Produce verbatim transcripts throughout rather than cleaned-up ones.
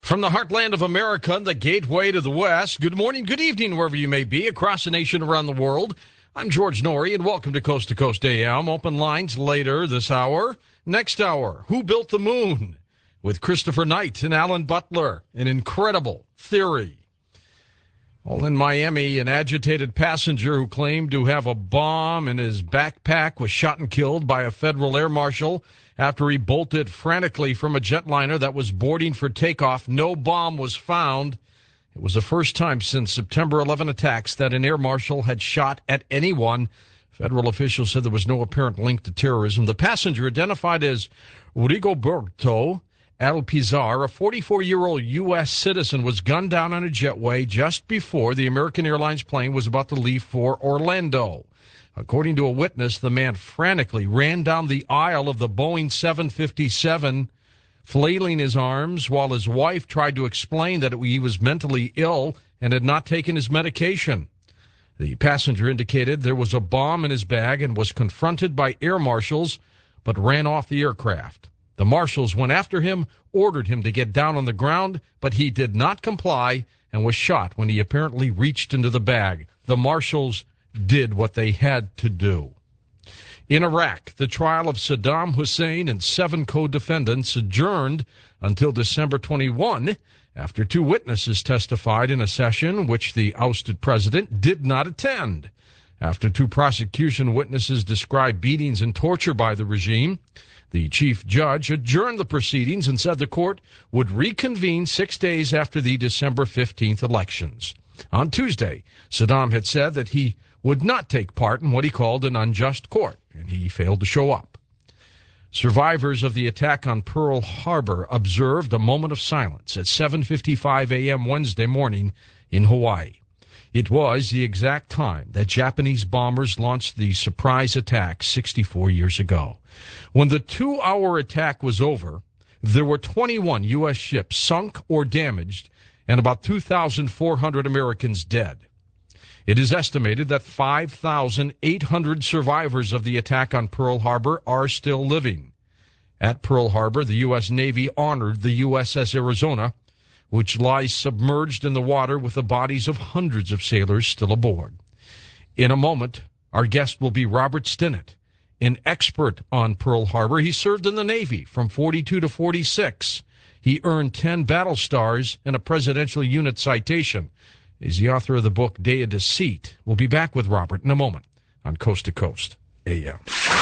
From the heartland of America, the gateway to the West, good morning, good evening, wherever you may be, across the nation, around the world. I'm George Noory, and welcome to Coast to Coast A M. Open lines later this hour. Next hour, Who Built the Moon? With Christopher Knight and Alan Butler, an incredible theory. Well, in Miami, an agitated passenger who claimed to have a bomb in his backpack was shot and killed by a federal air marshal after he bolted frantically from a jetliner that was boarding for takeoff. No bomb was found. It was the first time since September eleventh attacks that an air marshal had shot at anyone. Federal officials said there was no apparent link to terrorism. The passenger, identified as Rigoberto Alpizar, a forty-four-year-old U S citizen, was gunned down on a jetway just before the American Airlines plane was about to leave for Orlando. According to a witness, the man frantically ran down the aisle of the Boeing seven fifty-seven, flailing his arms, while his wife tried to explain that he was mentally ill and had not taken his medication. The passenger indicated there was a bomb in his bag and was confronted by air marshals, but ran off the aircraft. The marshals went after him, ordered him to get down on the ground, but he did not comply and was shot when he apparently reached into the bag. The marshals did what they had to do. In Iraq, the trial of Saddam Hussein and seven co-defendants adjourned until December twenty-first after two witnesses testified in a session which the ousted president did not attend. After two prosecution witnesses described beatings and torture by the regime, the chief judge adjourned the proceedings and said the court would reconvene six days after the December fifteenth elections. On Tuesday, Saddam had said that he would not take part in what he called an unjust court, and he failed to show up. Survivors of the attack on Pearl Harbor observed a moment of silence at seven fifty-five a.m. Wednesday morning in Hawaii. It was the exact time that Japanese bombers launched the surprise attack sixty-four years ago. When the two-hour attack was over, there were twenty-one U S ships sunk or damaged and about two thousand four hundred Americans dead. It is estimated that five thousand eight hundred survivors of the attack on Pearl Harbor are still living. At Pearl Harbor, the U S Navy honored the U S S Arizona, which lies submerged in the water with the bodies of hundreds of sailors still aboard. In a moment, our guest will be Robert Stinnett, an expert on Pearl Harbor. He served in the Navy from forty-two to forty-six. He earned ten battle stars and a Presidential Unit Citation. He's the author of the book Day of Deceit. We'll be back with Robert in a moment on Coast to Coast A M.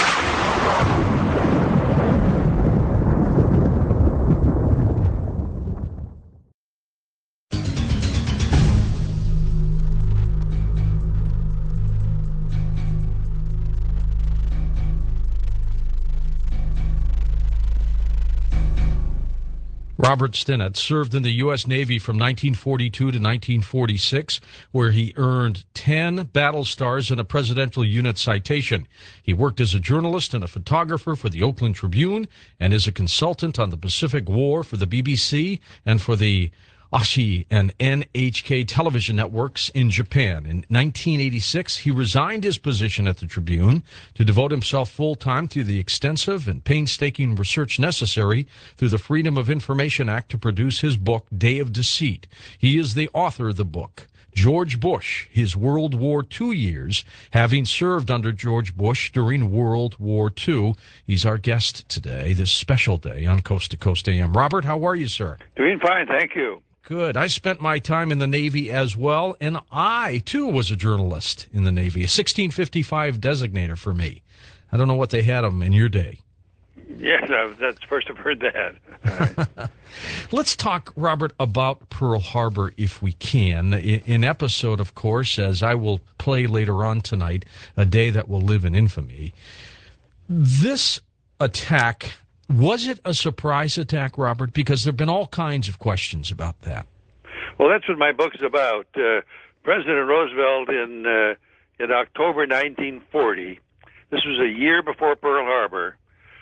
Robert Stinnett served in the U S Navy from nineteen forty-two to nineteen forty-six, where he earned ten battle stars and a Presidential Unit Citation. He worked as a journalist and a photographer for the Oakland Tribune and is a consultant on the Pacific War for the B B C and for the Asahi and N H K television networks in Japan. In nineteen eighty-six, he resigned his position at the Tribune to devote himself full-time to the extensive and painstaking research necessary through the Freedom of Information Act to produce his book, Day of Deceit. He is the author of the book, George Bush, His World War Two Years, having served under George Bush during World War Two. He's our guest today, this special day on Coast to Coast A M. Robert, how are you, sir? Doing fine, thank you. Good. I spent my time in the Navy as well, and I, too, was a journalist in the Navy, a sixteen fifty-five designator for me. I don't know what they had them in your day. Yes, that's the first I've heard that. Right. Let's talk, Robert, about Pearl Harbor, if we can. In episode, of course, as I will play later on tonight, A Day That Will Live in Infamy. This attack, was it a surprise attack, Robert? Because there have been all kinds of questions about that. Well, that's what my book is about. Uh, President Roosevelt in uh, in October nineteen forty, this was a year before Pearl Harbor,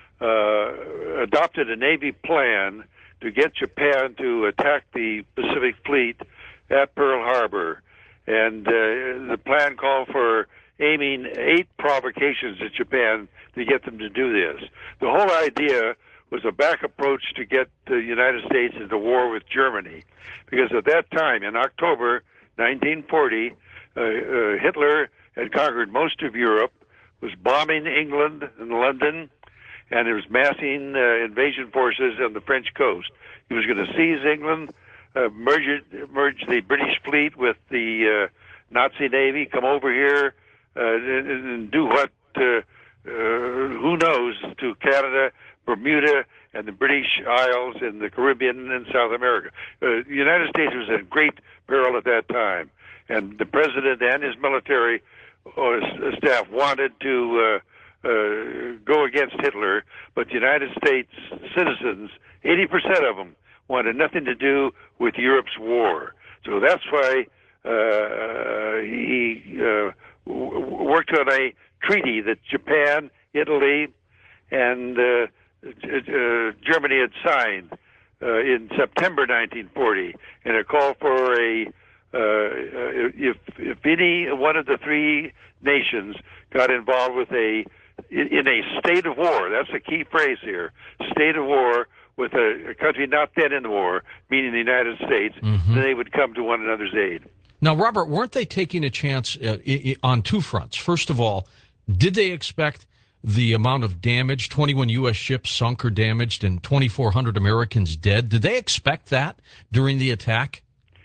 uh, adopted a Navy plan to get Japan to attack the Pacific Fleet at Pearl Harbor. And uh, the plan called for aiming eight provocations at Japan to get them to do this. The whole idea was a back approach to get the United States into war with Germany. Because at that time, in October nineteen forty, uh, uh, Hitler had conquered most of Europe, was bombing England and London, and it was massing uh, invasion forces on the French coast. He was going to seize England, uh, merge, it, merge the British fleet with the uh, Nazi Navy, come over here uh, and, and do what, uh, uh, who knows, to Canada, Bermuda, and the British Isles and the Caribbean and South America. Uh, the United States was in great peril at that time, and the president and his military uh, staff wanted to uh, uh, go against Hitler, but the United States citizens, eighty percent of them, wanted nothing to do with Europe's war. So that's why uh, he uh, w- worked on a treaty that Japan, Italy, and uh, uh, Germany had signed uh, in September nineteen forty, and it called for a uh, if if any one of the three nations got involved with a in a state of war, that's a key phrase here, state of war with a, a country not then in the war, meaning the United States, Mm-hmm. then they would come to one another's aid. Now, Robert, weren't they taking a chance uh, I- I- on two fronts? First of all, did they expect the amount of damage, twenty-one U S ships sunk or damaged and twenty-four hundred Americans dead? Did they expect that during the attack?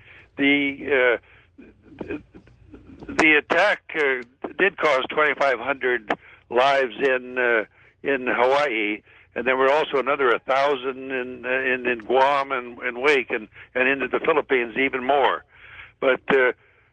The uh, the attack uh, did cause twenty-five hundred lives in uh, in Hawaii, and there were also another a thousand in, in in Guam and, and Wake, and, and into the Philippines even more. But uh,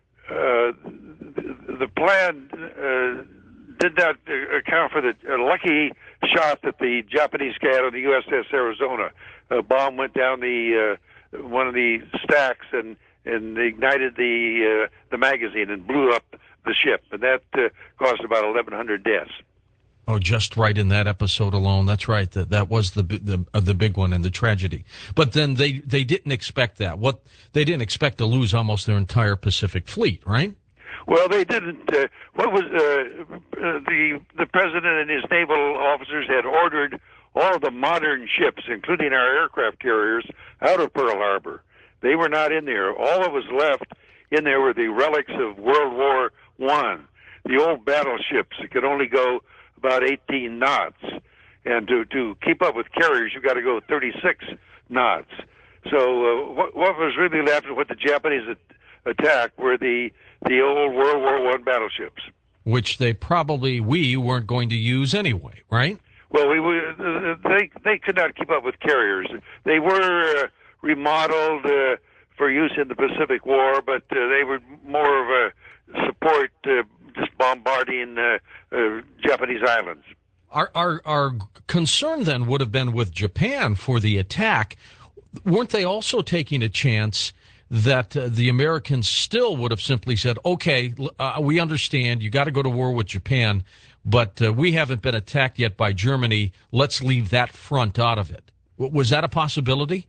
uh, the, the plan uh, did not account for the uh, lucky shot that the Japanese had on the U S S Arizona. A bomb went down the uh, one of the stacks and and ignited the uh, the magazine and blew up the ship, and that uh, caused about eleven hundred deaths. Oh, just right in that episode alone. That's right. That that was the the uh, the big one and the tragedy. But then they they didn't expect that. What they didn't expect to lose almost their entire Pacific Fleet, right? Well, they didn't. Uh, what was uh, uh, the the president and his naval officers had ordered all of the modern ships, including our aircraft carriers, out of Pearl Harbor. They were not in there. All that was left in there were the relics of World War One, the old battleships that could only go about eighteen knots, and to to keep up with carriers, you've got to go thirty-six knots. So uh, what what was really left of what the Japanese at, attacked were the the old World War One battleships, Which they probably we weren't going to use anyway, right? Well, we, we uh, they they could not keep up with carriers. They were uh, remodeled uh, for use in the Pacific War, but uh, they were more of a support, uh, just bombarding uh, uh, Japanese islands. Our, our our concern then would have been with Japan for the attack. Weren't they also taking a chance that uh, the Americans still would have simply said, okay, uh, we understand you got to go to war with Japan, but uh, we haven't been attacked yet by Germany. Let's leave that front out of it. W- was that a possibility?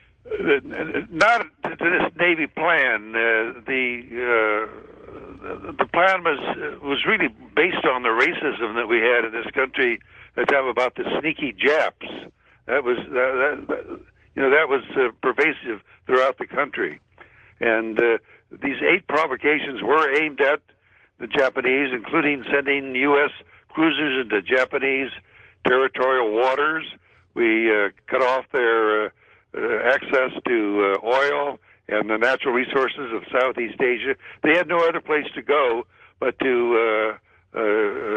Uh, not to this Navy plan. Uh, the uh, the plan was was really based on the racism that we had in this country at the time about the sneaky Japs. That was that, that, you know that was uh, pervasive throughout the country, and uh, these eight provocations were aimed at the Japanese, including sending U S cruisers into Japanese territorial waters. We uh, cut off their uh, uh, access to uh, oil and the natural resources of Southeast Asia. They had no other place to go but to uh, uh,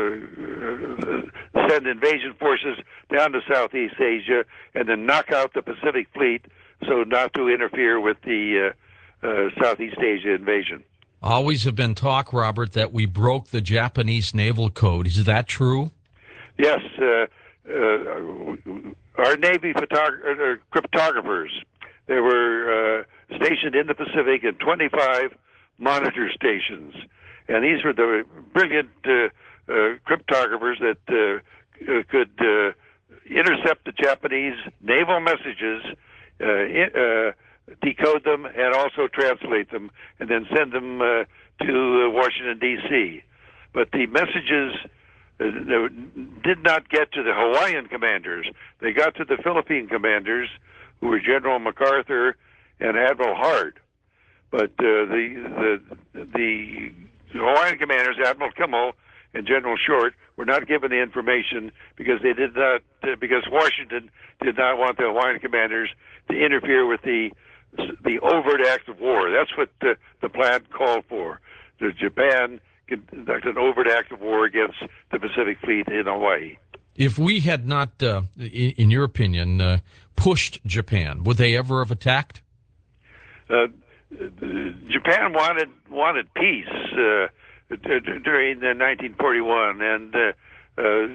uh, send invasion forces down to Southeast Asia and then knock out the Pacific Fleet so not to interfere with the uh, uh, Southeast Asia invasion. Always have been talk, Robert, that we broke the Japanese naval code. Is that true? Yes. Uh, uh, our Navy photog- uh, cryptographers, they were uh, stationed in the Pacific in twenty-five monitor stations. And these were the brilliant uh, uh, cryptographers that uh, uh, could uh, intercept the Japanese naval messages, uh, in, uh, decode them, and also translate them, and then send them uh, to uh, Washington, D C But the messages uh, did not get to the Hawaiian commanders. They got to the Philippine commanders, who were General MacArthur and Admiral Hart. But uh, the, the the Hawaiian commanders, Admiral Kimmel and General Short, were not given the information because they did not uh, because Washington did not want the Hawaiian commanders to interfere with the the overt act of war. That's what the, the plan called for. The Japan conducted an overt act of war against the Pacific Fleet in Hawaii. If we had not, uh, in, in your opinion, uh, pushed Japan, would they ever have attacked? Uh, Japan wanted wanted peace uh, during nineteen forty-one, and uh, uh,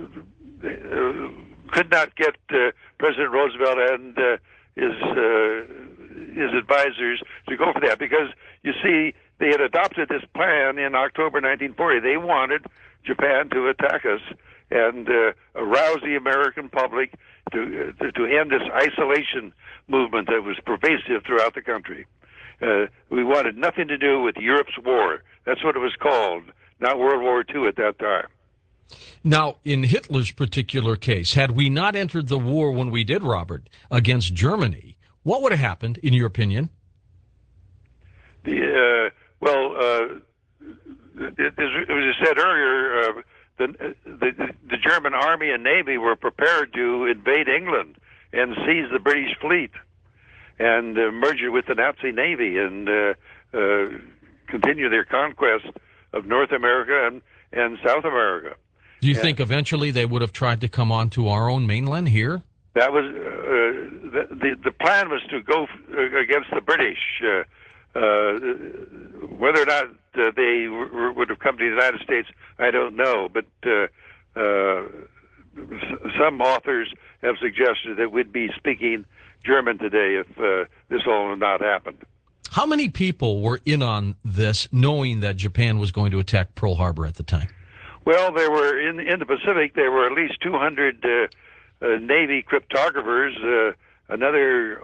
could not get uh, President Roosevelt and uh, his uh, his advisors to go for that, because you see they had adopted this plan in October nineteen forty. They wanted Japan to attack us and uh, arouse the American public to, to to end this isolation movement that was pervasive throughout the country. Uh, we wanted nothing to do with Europe's war. That's what it was called, not World War Two at that time. Now, in Hitler's particular case, had we not entered the war when we did, Robert, against Germany, what would have happened, in your opinion? The, uh, well, uh, it, as I said earlier, uh, the, the, the German Army and Navy were prepared to invade England and seize the British fleet and uh, merge it with the Nazi Navy and uh, uh, continue their conquest of North America and, and South America. Do you and think eventually they would have tried to come onto our own mainland here? That was uh, the, the the plan was to go against the British. Uh, uh, whether or not uh, they w- would have come to the United States, I don't know. But uh, uh, some authors have suggested that we'd be speaking German today if uh, this all had not happened. How many people were in on this, knowing that Japan was going to attack Pearl Harbor at the time? Well, there were in in the Pacific. There were at least two hundred uh, uh, Navy cryptographers. Uh, another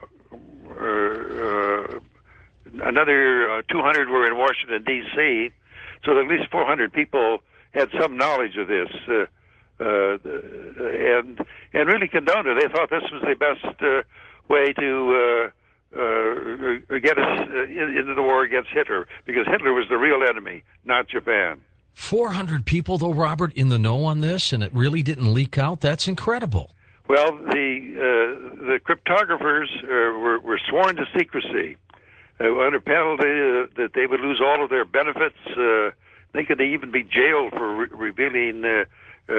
uh, uh, another uh, two hundred were in Washington D C. So at least four hundred people had some knowledge of this, uh, uh, and and really condoned it. They thought this was the best uh, way to uh, uh, get us uh, into the war against Hitler, because Hitler was the real enemy, not Japan. four hundred people, though, Robert, in the know on this, and it really didn't leak out? That's incredible. Well, the uh, the cryptographers uh, were, were sworn to secrecy uh, under penalty uh, that they would lose all of their benefits. Uh, they could even be jailed for re- revealing, uh, uh,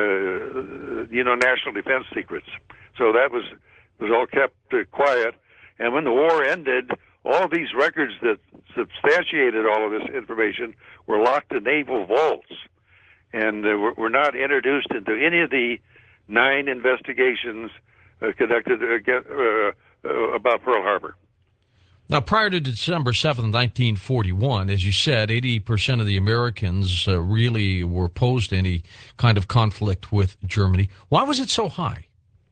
you know, national defense secrets. So that was was all kept uh, quiet. And when the war ended, all these records that substantiated all of this information were locked in naval vaults, and uh, were, were not introduced into any of the nine investigations uh, conducted against, uh, uh, about Pearl Harbor. Now, prior to December seventh, nineteen forty-one, as you said, eighty percent of the Americans uh, really were opposed to any kind of conflict with Germany. Why was it so high?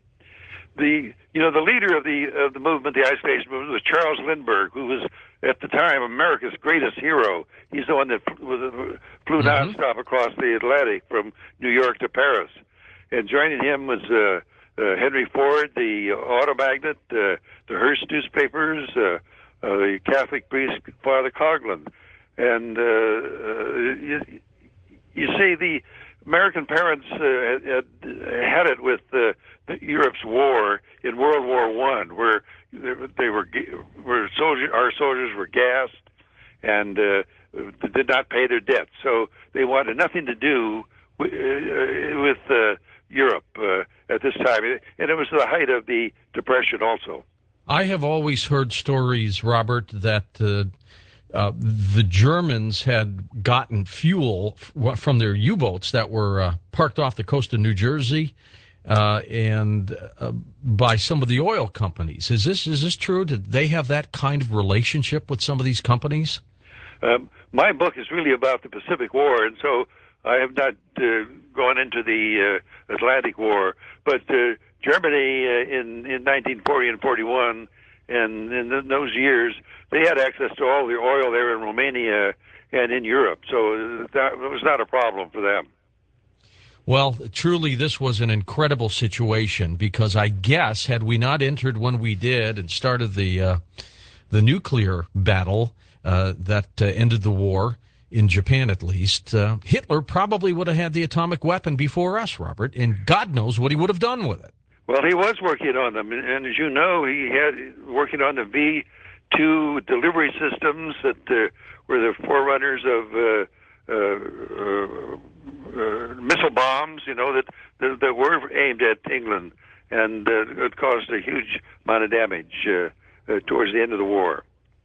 The you know the leader of the of the movement, the isolation movement, was Charles Lindbergh, who was at the time America's greatest hero. He's the one that flew, flew mm-hmm. nonstop across the Atlantic from New York to Paris. And joining him was uh, uh, Henry Ford, the auto magnate, uh, the Hearst newspapers, uh, uh, the Catholic priest Father Coughlin, and uh, uh, you, you see the American parents uh, had, had it with uh, Europe's war in World War One, where they were where soldiers, our soldiers were gassed and uh, did not pay their debts. So they wanted nothing to do with, uh, with uh, Europe uh, at this time, and it was the height of the Depression also. I have always heard stories, Robert, that uh, uh, the Germans had gotten fuel f- from their U-boats that were uh, parked off the coast of New Jersey, uh, and uh, by some of the oil companies. Is this is this true? Did they have that kind of relationship with some of these companies? Um, my book is really about the Pacific War, and so I have not uh, gone into the uh, Atlantic War. But uh, Germany uh, in in nineteen forty and forty-one, and in those years, they had access to all the oil there in Romania and in Europe. So that was not a problem for them. Well, truly, this was an incredible situation because I guess had we not entered when we did and started the uh, the nuclear battle uh, that uh, ended the war in Japan, at least, uh, Hitler probably would have had the atomic weapon before us, Robert, and God knows what he would have done with it. Well, he was working on them, and as you know, he had working on the V two delivery systems that uh, were the forerunners of uh, uh, uh, uh, missile bombs, you know, that, that, that were aimed at England, and uh, it caused a huge amount of damage uh, uh, towards the end of the war.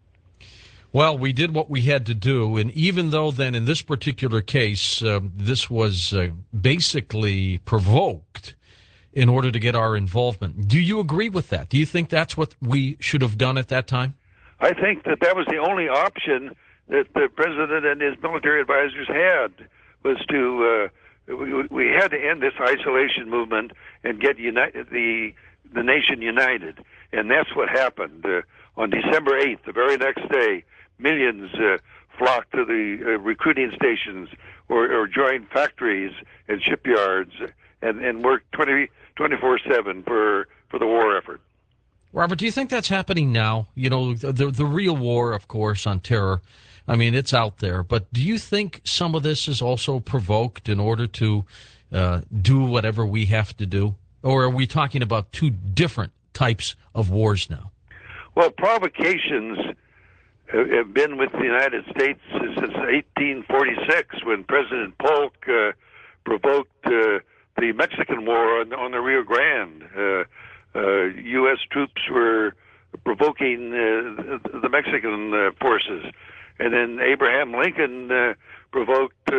Well, we did what we had to do, and even though then in this particular case, uh, this was uh, basically provoked in order to get our involvement. Do you agree with that? Do you think that's what we should have done at that time? I think that that was the only option that the president and his military advisors had, was to uh, we, we had to end this isolation movement and get united, the the nation united, and that's what happened. Uh, on December eighth, the very next day, millions uh, flocked to the uh, recruiting stations or, or joined factories and shipyards and, and worked twenty-four seven for, for the war effort. Robert, do you think that's happening now? You know, the, the real war, of course, on terror, I mean, it's out there. But do you think some of this is also provoked in order to uh, do whatever we have to do? Or are we talking about two different types of wars now? Well, provocations have been with the United States since eighteen forty-six, when President Polk uh, provoked uh, the Mexican War on, on the Rio Grande. Uh, uh, U S troops were provoking uh, the Mexican uh, forces. And then Abraham Lincoln uh, provoked uh,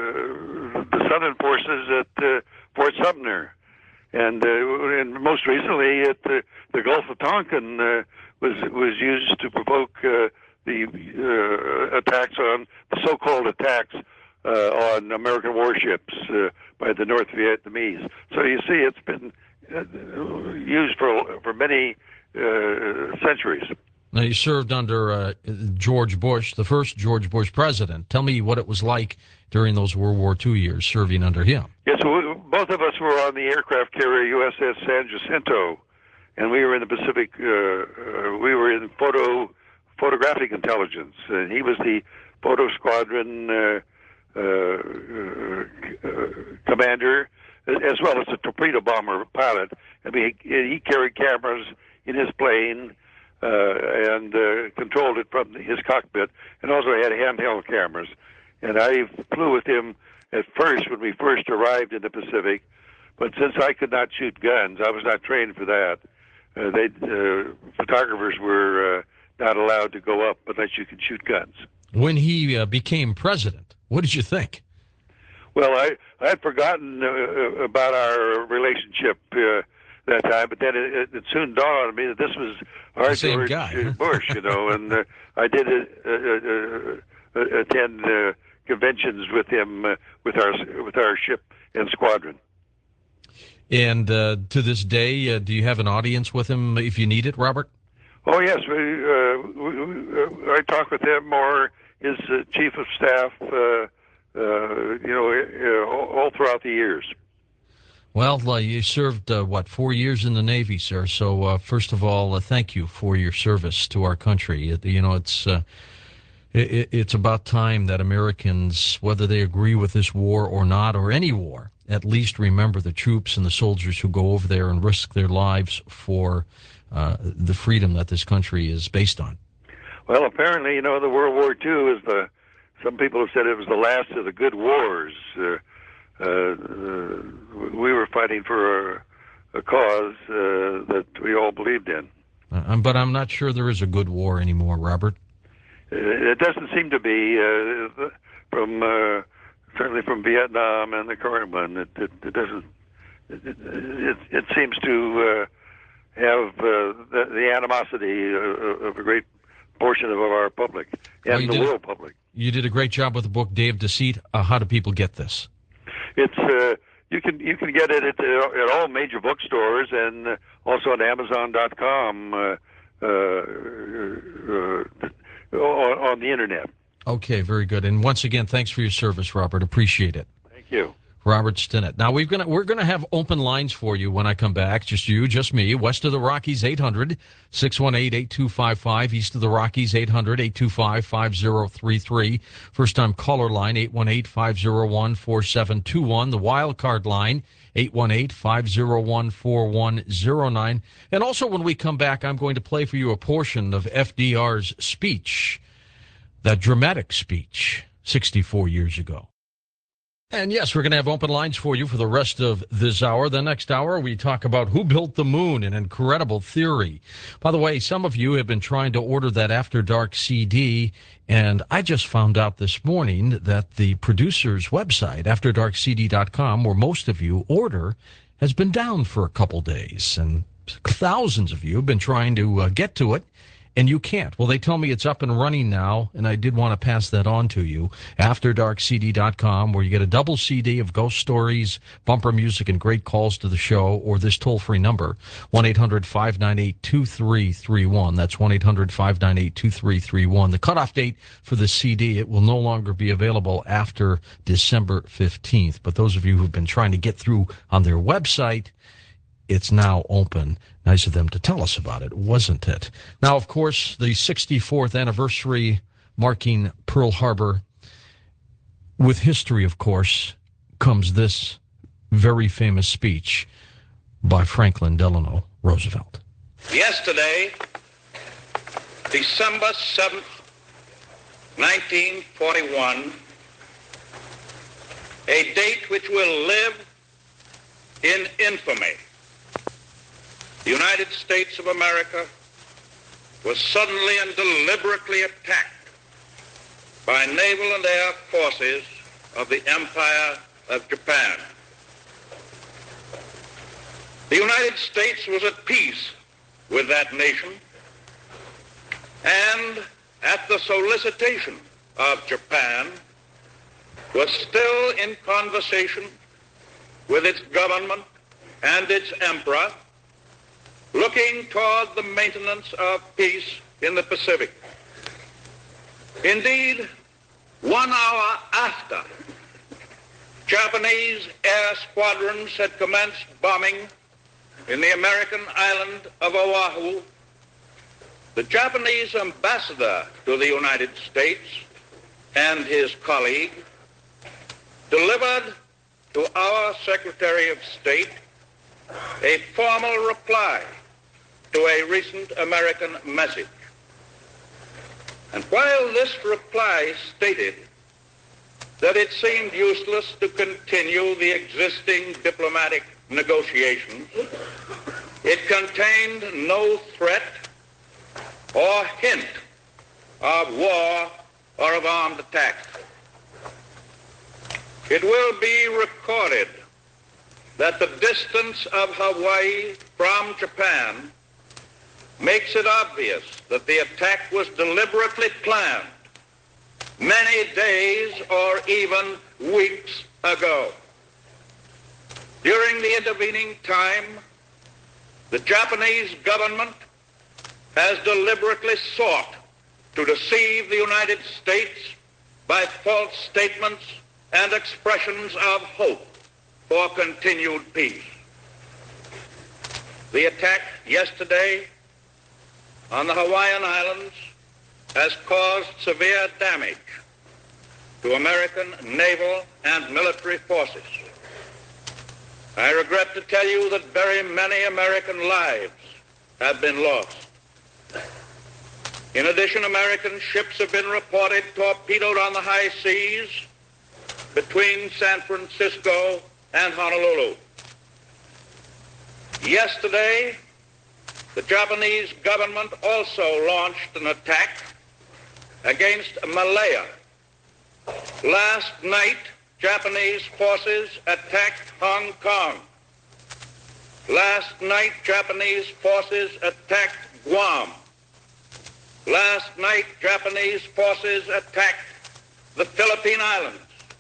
the Southern forces at uh, Fort Sumter. And, uh, and most recently, at the, the Gulf of Tonkin uh, was was used to provoke uh, the uh, attacks on the so-called attacks uh, on American warships uh, by the North Vietnamese. So you see, it's been uh, used for for many uh, centuries. Now, you served under uh, George Bush, the first George Bush president. Tell me what it was like during those World War Two years, serving under him. Yes, we, both of us were on the aircraft carrier U S S San Jacinto, and we were in the Pacific. Uh, uh, we were in photo photographic intelligence, and he was the photo squadron uh, uh, uh, commander, as well as a torpedo bomber pilot. I mean, he, he carried cameras in his plane uh, and uh, controlled it from his cockpit, and also had handheld cameras. And I flew with him at first when we first arrived in the Pacific, but since I could not shoot guns, I was not trained for that. Uh, they uh, photographers were uh, not allowed to go up unless you could shoot guns. When he uh, became president, what did you think? Well, I I had forgotten uh, about our relationship uh, that time, but then it, it soon dawned on me that this was our George guy. Bush, you know, and uh, I did uh, uh, uh, attend uh, conventions with him uh, with our with our ship and squadron. And uh, to this day, uh, do you have an audience with him if you need it, Robert? Oh yes, we, uh, we, we, uh, I talk with him or his uh, chief of staff, uh, uh, you know, uh, all, all throughout the years. Well, uh, you served, uh, what, four years in the Navy, sir. So, uh, first of all, uh, thank you for your service to our country. It, you know, it's uh, it, it's about time that Americans, whether they agree with this war or not, or any war, at least remember the troops and the soldiers who go over there and risk their lives for uh, the freedom that this country is based on. Well, apparently, you know, the World War Two is the, some people have said it was the last of the good wars. Uh, uh, uh, we were fighting for a, a cause uh, that we all believed in. Uh, but I'm not sure there is a good war anymore, Robert. It doesn't seem to be uh, from uh, certainly from Vietnam and the current one. It, it, it doesn't. It, it, it seems to uh, have uh, the, the animosity of a great portion of our public and well, the world public. You did a great job with the book, Day of Deceit. Uh, how do people get this? It's uh, you can you can get it at, uh, at all major bookstores and uh, also at Amazon dot com uh, uh, uh, on, on the internet. Okay, very good. And once again, thanks for your service, Robert. Appreciate it. Thank you. Robert Stinnett. Now, we're gonna we're gonna have open lines for you when I come back. Just you, just me. West of the Rockies, eight hundred, six one eight, eight two five five. East of the Rockies, eight hundred, eight two five, five zero three three. First-time caller line, eight one eight, five zero one, four seven two one. The wild card line, eight one eight, five zero one, four one zero nine. And also, when we come back, I'm going to play for you a portion of F D R's speech, that dramatic speech, sixty-four years ago. And yes, we're going to have open lines for you for the rest of this hour. The next hour, we talk about who built the moon, an incredible theory. By the way, some of you have been trying to order that After Dark C D, and I just found out this morning that the producer's website, after dark c d dot com, where most of you order, has been down for a couple days, and thousands of you have been trying to uh, get to it, and you can't. Well, they tell me it's up and running now, and I did want to pass that on to you. after dark c d dot com, where you get a double C D of ghost stories, bumper music, and great calls to the show, or this toll-free number, one eight hundred, five nine eight, two three three one. That's one eight hundred, five nine eight, two three three one. The cutoff date for the C D, it will no longer be available after December fifteenth. But those of you who've been trying to get through on their website, it's now open. Nice of them to tell us about it, wasn't it? Now, of course, the sixty-fourth anniversary marking Pearl Harbor. With history, of course, comes this very famous speech by Franklin Delano Roosevelt. Yesterday, December seventh, nineteen forty-one, a date which will live in infamy. The United States of America was suddenly and deliberately attacked by naval and air forces of the Empire of Japan. The United States was at peace with that nation, and at the solicitation of Japan, was still in conversation with its government and its emperor, looking toward the maintenance of peace in the Pacific. Indeed, one hour after Japanese air squadrons had commenced bombing in the American island of Oahu, the Japanese ambassador to the United States and his colleague delivered to our Secretary of State a formal reply to a recent American message. And while this reply stated that it seemed useless to continue the existing diplomatic negotiations, it contained no threat or hint of war or of armed attack. It will be recorded that the distance of Hawaii from Japan makes it obvious that the attack was deliberately planned many days or even weeks ago. During the intervening time, the Japanese government has deliberately sought to deceive the United States by false statements and expressions of hope for continued peace. The attack yesterday on the Hawaiian Islands has caused severe damage to American naval and military forces. I regret to tell you that very many American lives have been lost. In addition, American ships have been reported torpedoed on the high seas between San Francisco and Honolulu. Yesterday, the Japanese government also launched an attack against Malaya. Last night, Japanese forces attacked Hong Kong. Last night, Japanese forces attacked Guam. Last night, Japanese forces attacked the Philippine Islands.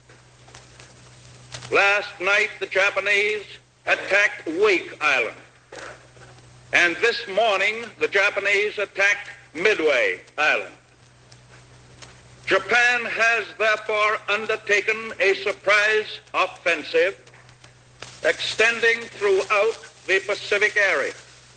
Last night, the Japanese attacked Wake Island. And this morning, the Japanese attacked Midway Island. Japan has therefore undertaken a surprise offensive extending throughout the Pacific area.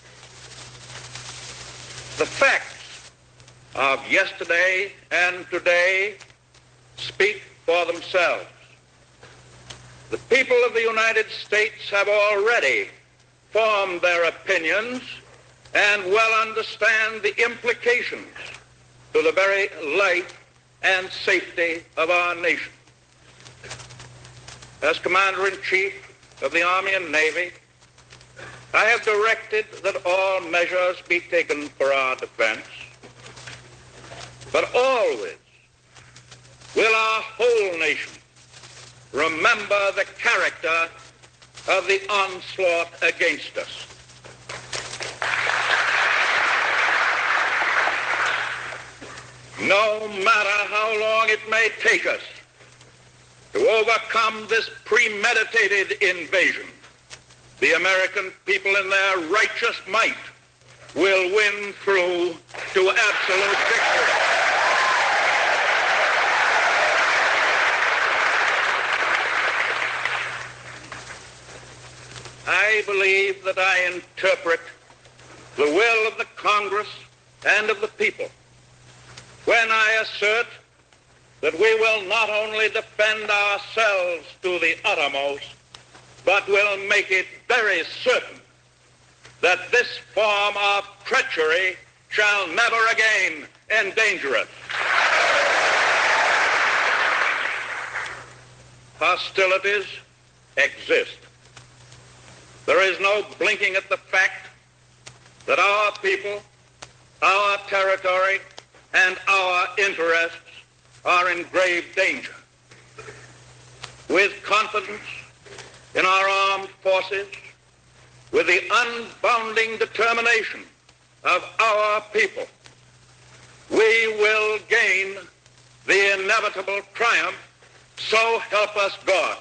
The facts of yesterday and today speak for themselves. The people of the United States have already formed their opinions and well understand the implications to the very life and safety of our nation. As Commander-in-Chief of the Army and Navy, I have directed that all measures be taken for our defense, but always will our whole nation remember the character of the onslaught against us. No matter how long it may take us to overcome this premeditated invasion, the American people in their righteous might will win through to absolute victory. I believe that I interpret the will of the Congress and of the people when I assert that we will not only defend ourselves to the uttermost, but will make it very certain that this form of treachery shall never again endanger us. Hostilities exist. There is no blinking at the fact that our people, our territory, and our interests are in grave danger. With confidence in our armed forces, with the unbounding determination of our people, we will gain the inevitable triumph, so help us God.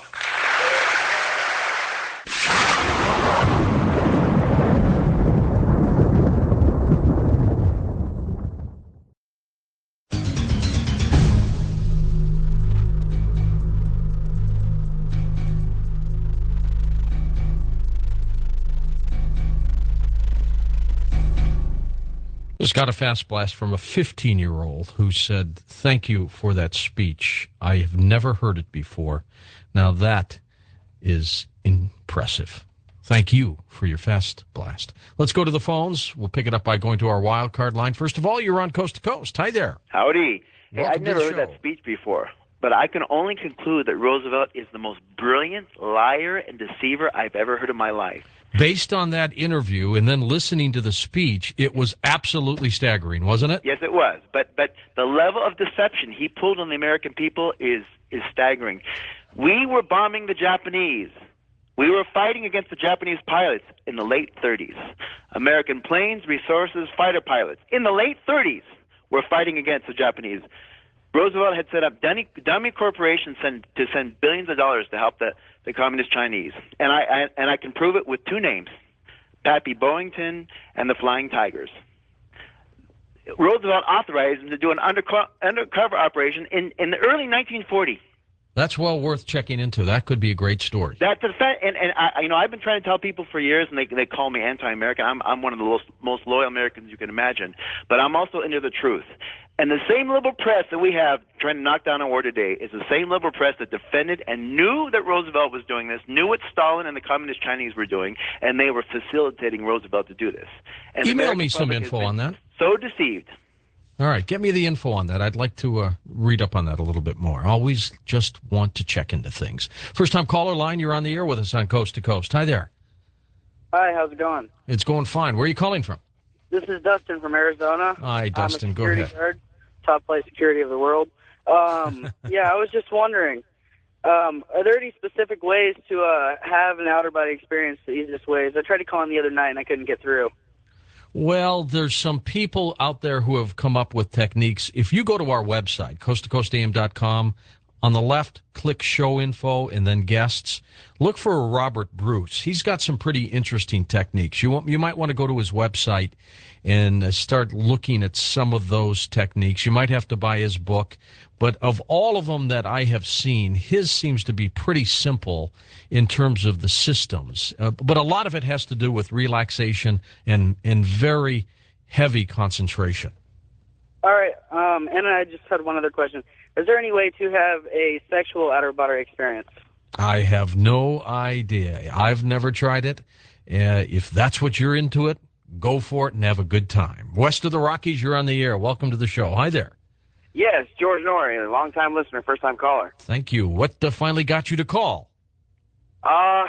Just got a fast blast from a fifteen-year-old who said, "Thank you for that speech. I have never heard it before." Now that is impressive. Thank you for your fast blast. Let's go to the phones. We'll pick it up by going to our wild card line. First of all, you're on Coast to Coast. Hi there. Howdy. Hey, Welcome I've never to the heard show. that speech before, but I can only conclude that Roosevelt is the most brilliant liar and deceiver I've ever heard in my life. Based on that interview and then listening to the speech, it was absolutely staggering, wasn't it? Yes, it was. But but the level of deception he pulled on the American people is is staggering. We were bombing the Japanese. We were fighting against the Japanese pilots in the late thirties. American planes, resources, fighter pilots. In the late thirties, were fighting against the Japanese. Roosevelt had set up dummy, dummy corporations send, to send billions of dollars to help the, the communist Chinese. And I, I and I can prove it with two names, Pappy Boyington and the Flying Tigers. Roosevelt authorized them to do an underco- undercover operation in, in the early nineteen forty. That's well worth checking into. That could be a great story. That's a fact, and and I, you know, I've been trying to tell people for years, and they they call me anti-American. I'm I'm one of the most most loyal Americans you can imagine, but I'm also into the truth. And the same liberal press that we have trying to knock down our war today is the same liberal press that defended and knew that Roosevelt was doing this, knew what Stalin and the communist Chinese were doing, and they were facilitating Roosevelt to do this. And the Email American me some public has info been on that. So deceived. All right, get me the info on that. I'd like to uh, read up on that a little bit more. Always just want to check into things. First-time caller line, you're on the air with us on Coast to Coast. Hi there. Hi, how's it going? It's going fine. Where are you calling from? This is Dustin from Arizona. Hi, Dustin. I'm a Go security ahead. guard, top flight security of the world. Um, yeah, I was just wondering, um, are there any specific ways to uh, have an outer body experience, the easiest ways? I tried to call in the other night and I couldn't get through. Well, there's some people out there who have come up with techniques. If you go to our website, coast to coast a m dot com, On the left, click show info and then guests. Look for Robert Bruce. He's got some pretty interesting techniques. You want, you might want to go to his website and uh, start looking at some of those techniques. You might have to buy his book. But of all of them that I have seen, his seems to be pretty simple in terms of the systems. Uh, but a lot of it has to do with relaxation and, and very heavy concentration. All right. Um, and I just had one other question. Is there any way to have a sexual out-of-body experience? I have no idea. I've never tried it. Uh, if that's what you're into it, go for it and have a good time. West of the Rockies, you're on the air. Welcome to the show. Hi there. Yes, George Norrie, a long-time listener, first-time caller. Thank you. What uh, finally got you to call? Uh,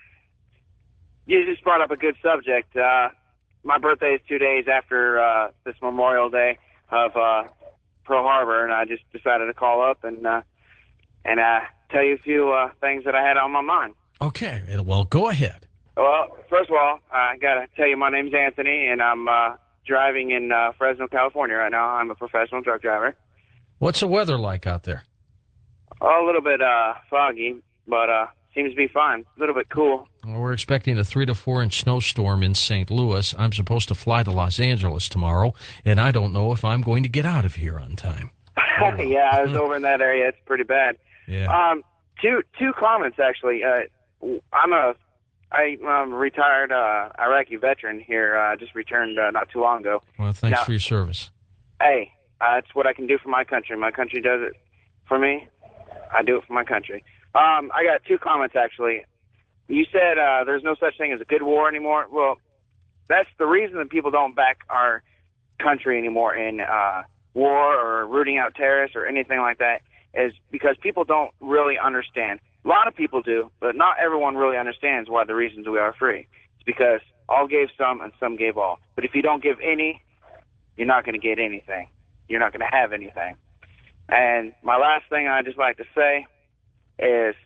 you just brought up a good subject. Uh, my birthday is two days after uh, this Memorial Day of uh, Pearl Harbor, and I just decided to call up and uh, and uh, tell you a few uh, things that I had on my mind. Okay, well, go ahead. Well, first of all, I got to tell you my name's Anthony, and I'm uh, driving in uh, Fresno, California right now. I'm a professional truck driver. What's the weather like out there? Oh, a little bit uh, foggy, but uh, seems to be fine. A little bit cool. Well, we're expecting a three to four inch snowstorm in Saint Louis. I'm supposed to fly to Los Angeles tomorrow, and I don't know if I'm going to get out of here on time. Yeah, I was over in that area. It's pretty bad. Yeah. Um, two two comments actually. Uh, I'm a I, I'm a retired uh, Iraqi veteran here. I uh, just returned uh, not too long ago. Well, thanks Now, for your service. Hey, uh, it's what I can do for my country. My country does it for me. I do it for my country. Um, I got two comments actually. You said uh, there's no such thing as a good war anymore. Well, that's the reason that people don't back our country anymore in uh, war or rooting out terrorists or anything like that, is because people don't really understand. A lot of people do, but not everyone really understands why the reasons we are free. It's because all gave some and some gave all. But if you don't give any, you're not going to get anything. You're not going to have anything. And my last thing I'd just like to say is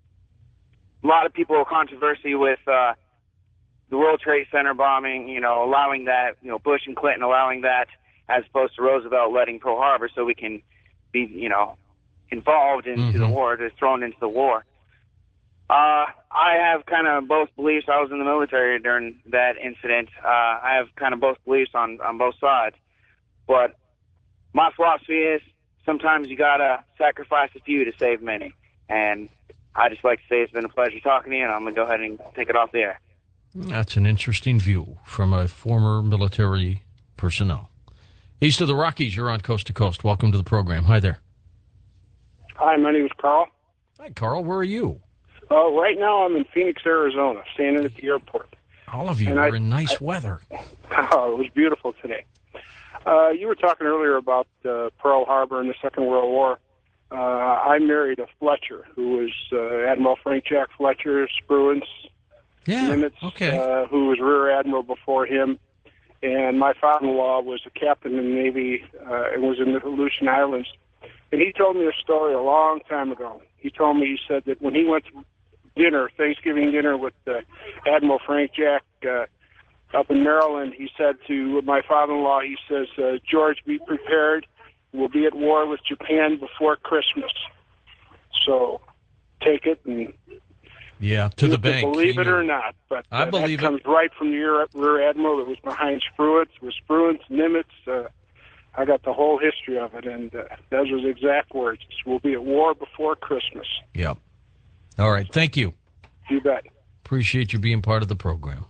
a lot of people controversy with uh, the World Trade Center bombing, you know, allowing that, you know, Bush and Clinton allowing that as opposed to Roosevelt letting Pearl Harbor so we can be, you know, involved into Mm-hmm. the war, just thrown into the war. Uh, I have kind of both beliefs. I was in the military during that incident. Uh, I have kind of both beliefs on, on both sides. But my philosophy is sometimes you got to sacrifice a few to save many. And I just like to say it's been a pleasure talking to you, and I'm going to go ahead and take it off the air. That's an interesting view from a former military personnel. East of the Rockies, you're on Coast to Coast. Welcome to the program. Hi there. Hi, my name is Carl. Hi, Carl. Where are you? Uh, right now I'm in Phoenix, Arizona, standing at the airport. All of you And are I- in nice I- weather. Oh, it was beautiful today. Uh, you were talking earlier about uh, Pearl Harbor and the Second World War. Uh, I married a Fletcher, who was uh, Admiral Frank Jack Fletcher, Spruance, Yeah, Nimitz, okay. uh, who was Rear Admiral before him. And my father-in-law was a captain in the Navy uh, and was in the Aleutian Islands. And he told me a story a long time ago. He told me, he said that when he went to dinner, Thanksgiving dinner with uh, Admiral Frank Jack uh, up in Maryland, he said to my father-in-law, he says, uh, George, be prepared. We'll be at war with Japan before Christmas. So take it and Yeah, to the you can bank. believe He it knew. or not. But I uh, believe that it. comes right from the Rear, Rear Admiral that was behind Spruance, with Spruance, Nimitz. Uh, I got the whole history of it, and uh, those were his exact words. We'll be at war before Christmas. Yep. All right. Thank you. You bet. Appreciate you being part of the program.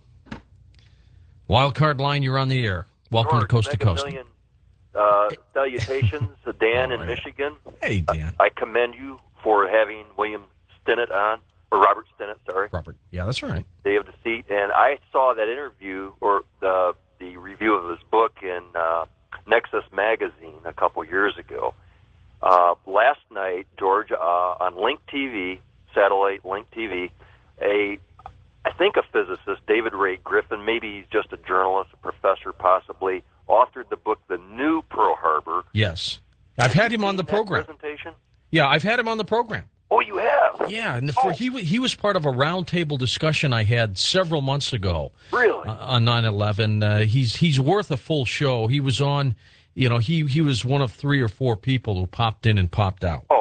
Wildcard line, you're on the air. Welcome to Coast to Mega Coast. Million, uh, salutations, uh, Dan Oh, in yeah. Michigan. Hey, Dan. I commend you for having William Stinnett on, or Robert Stinnett, sorry, Robert. Yeah, that's all right. Day of Deceit. And I saw that interview, or the, the review of his book in uh, Nexus Magazine a couple years ago. Uh, last night, George, uh, on Link T V, satellite Link T V, a I think a physicist, David Ray Griffin, maybe he's just a journalist, a professor possibly, authored the book The New Pearl Harbor. Yes. I've had him on the That program. presentation? Yeah, I've had him on the program. Oh, you have? Yeah, and for, he wa- he was part of a roundtable discussion I had several months ago Really? uh, on nine eleven. Uh, he's he's worth a full show. He was on, you know, he he was one of three or four people who popped in and popped out. Oh, man,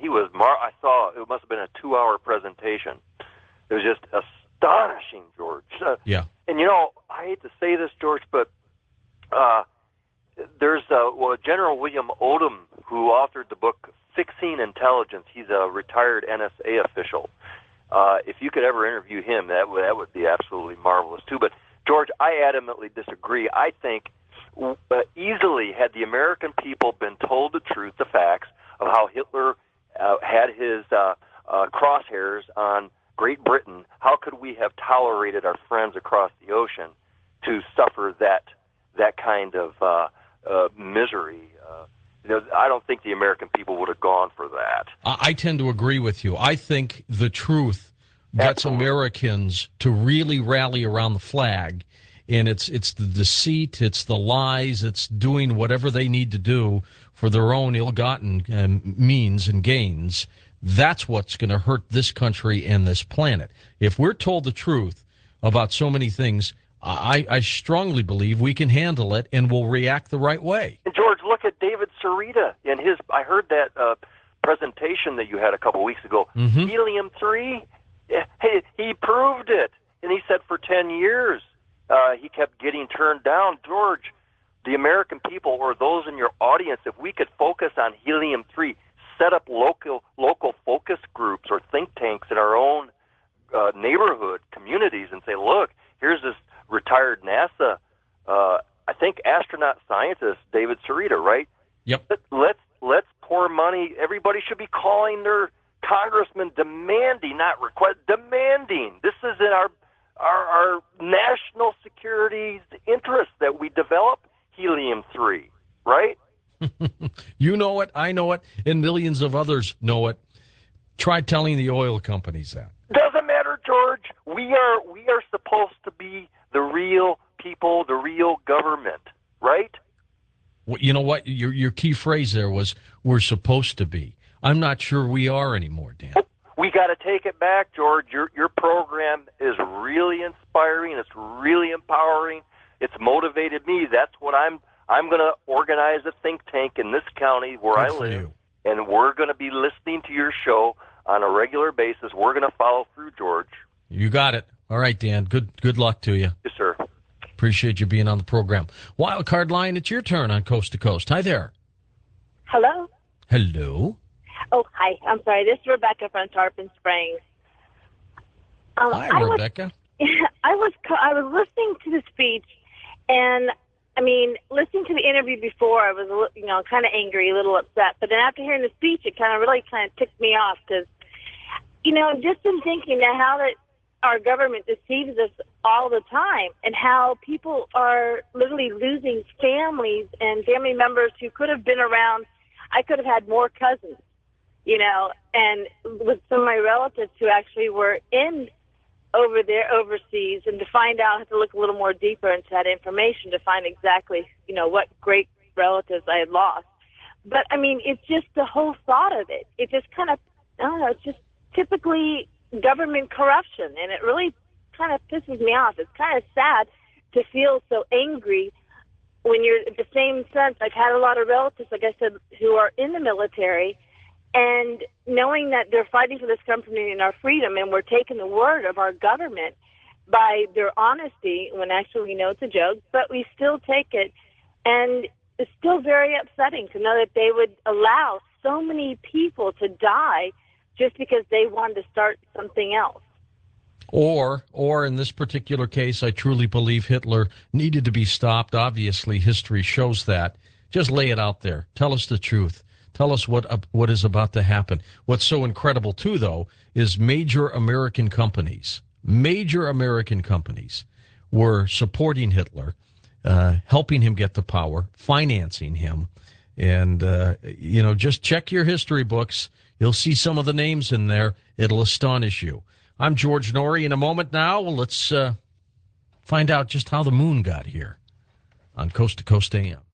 he was, mar- I saw, it must have been a two-hour presentation. It was just astonishing, George. Uh, Yeah. And, you know, I hate to say this, George, but uh, there's uh, well, General William Odom, who authored the book Fixing Intelligence. He's a retired N S A official. Uh, if you could ever interview him, that would, that would be absolutely marvelous, too. But, George, I adamantly disagree. I think uh, easily had the American people been told the truth, the facts, of how Hitler uh, had his uh, uh, crosshairs on Great Britain, how could we have tolerated our friends across the ocean to suffer that that kind of uh, uh, misery? Uh, you know, I don't think the American people would have gone for that. I, I tend to agree with you. I think the truth gets Absolutely. Americans to really rally around the flag, and it's it's the deceit, it's the lies, it's doing whatever they need to do for their own ill-gotten um, means and gains. That's what's going to hurt this country and this planet. If we're told the truth about so many things, I, I strongly believe we can handle it and will react the right way. And George, look at David Sarita and his. I heard that uh, presentation that you had a couple weeks ago. Mhm. Helium three. Hey, he proved it, and he said for ten years uh, he kept getting turned down. George, the American people or those in your audience, if we could focus on helium three. Set up local local focus groups or think tanks in our own uh, neighborhood communities and say, look, here's this retired NASA, uh, I think astronaut scientist David Sarita, right? Yep. Let's let's pour money. Everybody should be calling their congressman demanding, not request, demanding. This is in our our, our national security's interest that we develop helium three, right? You know it, I know it, and millions of others know it. Try telling the oil companies that. Doesn't matter, George. We are we are supposed to be the real people, the real government, right? Well, you know what? Your your key phrase there was, we're supposed to be. I'm not sure we are anymore, Dan. We got to take it back, George. Your your program is really inspiring. It's really empowering. It's motivated me. That's what I'm I'm going to organize a think tank in this county where Good I for live, you. and we're going to be listening to your show on a regular basis. We're going to follow through, George. You got it. All right, Dan. Good good luck to you. Yes, sir. Appreciate you being on the program. Wild Card Line, it's your turn on Coast to Coast. Hi there. Hello. Hello. Oh, hi. I'm sorry. This is Rebecca from Tarpon Springs. Um, Hi, I Rebecca. Was, I was I was listening to the speech, and I mean, listening to the interview before, I was a li- you know kind of angry, a little upset. But then after hearing the speech, it kind of really kind of ticked me off because, you know, just been thinking that how that our government deceives us all the time, and how people are literally losing families and family members who could have been around. I could have had more cousins, you know, and with some of my relatives who actually were in over there overseas, and to find out, I have to look a little more deeper into that information to find exactly, you know, what great relatives I had lost. But I mean, it's just the whole thought of it. It just kind of, I don't know, it's just typically government corruption, and it really kind of pisses me off. It's kind of sad to feel so angry when you're in the same sense. I've had a lot of relatives, like I said, who are in the military, and knowing that they're fighting for this country and our freedom, and we're taking the word of our government by their honesty, when actually we know it's a joke, but we still take it. And it's still very upsetting to know that they would allow so many people to die just because they wanted to start something else. Or, or in this particular case, I truly believe Hitler needed to be stopped. Obviously, history shows that. Just lay it out there. Tell us the truth. Tell us what uh, what is about to happen. What's so incredible, too, though, is major American companies, major American companies were supporting Hitler, uh, helping him get the power, financing him. And, uh, you know, just check your history books. You'll see some of the names in there. It'll astonish you. I'm George Noory. In a moment now, let's uh, find out just how the moon got here on Coast to Coast A M.